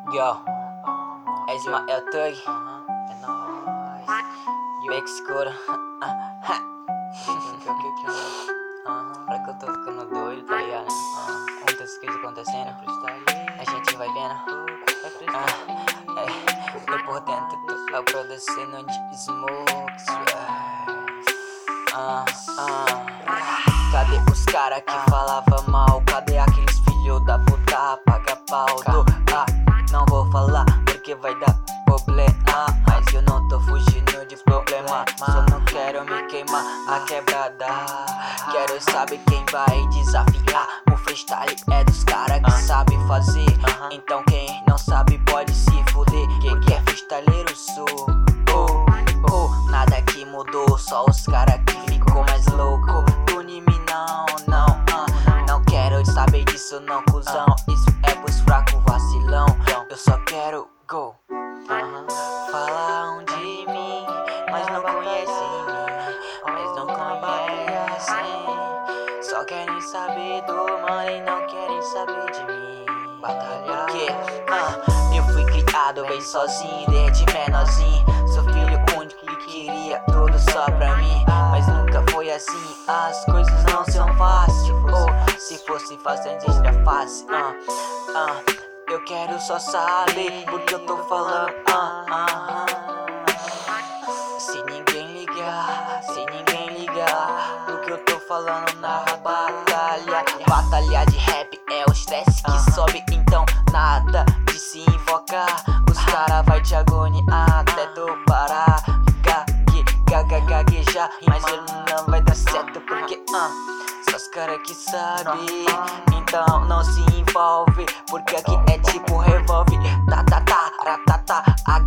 Yo, é Ismael Tug, É nóis. Beco Escuro. Olha que eu tô ficando doido, tá ligado? Muitas coisas acontecendo, a gente vai vendo. Eu por dentro tô produzindo de smokes. Cadê os cara que falava mal? Cadê aqueles filhos da puta? Paga pau do não vou falar porque vai dar problema. Mas eu não tô fugindo de problema, só não quero me queimar a quebrada. Quero saber quem vai desafiar. O freestyle é dos cara que sabe fazer. Então quem não sabe pode se fuder. Quem que é freestyleiro sou. Nada que mudou, só os cara que ficou mais louco. Tune-me não quero saber disso não, cuzão. Isso é pros fracos vacilão. Eu só quero go. Falam de mim, mas não conhecem mim, mas não conhecem. Só querem saber do mano e não querem saber de mim. Batalhar. Porque eu fui criado bem sozinho, desde menorzinho. Sou filho único e queria tudo só pra mim, mas nunca foi assim. As coisas não são fáceis. Se fosse fácil, seria fácil. Eu quero só saber porque eu tô falando. Se ninguém ligar pro que eu tô falando na batalha. Batalha de rap é o estresse que sobe, então nada de se invocar. Os cara vai te agoniar até tu parar. Gaguejar, mas ele não vai dar certo porque só os cara que sabem. Então não se envolve, porque aqui é tipo revolve. Ratata,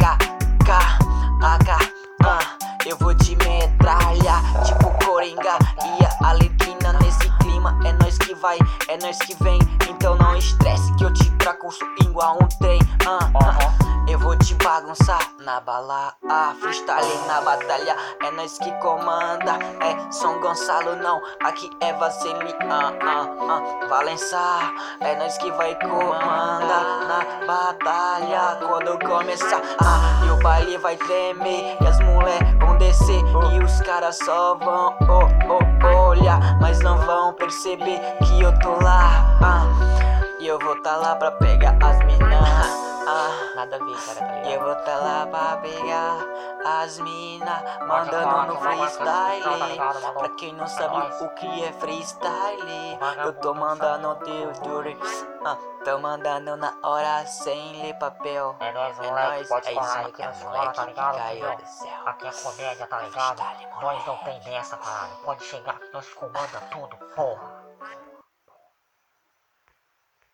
eu vou te metralhar, tipo Coringa e a Arlequina. Nesse clima é nós que vai, é nós que vem. Então não estresse que eu te trago igual um trem. Eu vou te bagunçar na bala, freestyle na batalha. É nós que comanda, é São Gonçalo não, aqui é Vaceli, Valença. É nós que vai comandar na batalha. Quando começar, e o baile vai tremer, e as mulher vão descer, e os caras só vão olhar, mas não vão perceber que eu tô lá. E eu vou tá lá pra pegar as minas. Nada a ver, cara, tá ligado? E eu vou tá lá pra pegar as mina, mandando no freestyle. Pra quem não sabe o que é freestyle, eu tô mandando teu dure. Tô mandando na hora sem ler papel. É nóis, moleque, pode é falar isso, aí que não se fala, moleque tá que ligado? caiu Filhão? do céu. Aqui é comédia, tá ligado? Freestyle, Nós não tem dessa, caralho. Pode chegar, nós comanda tudo, porra.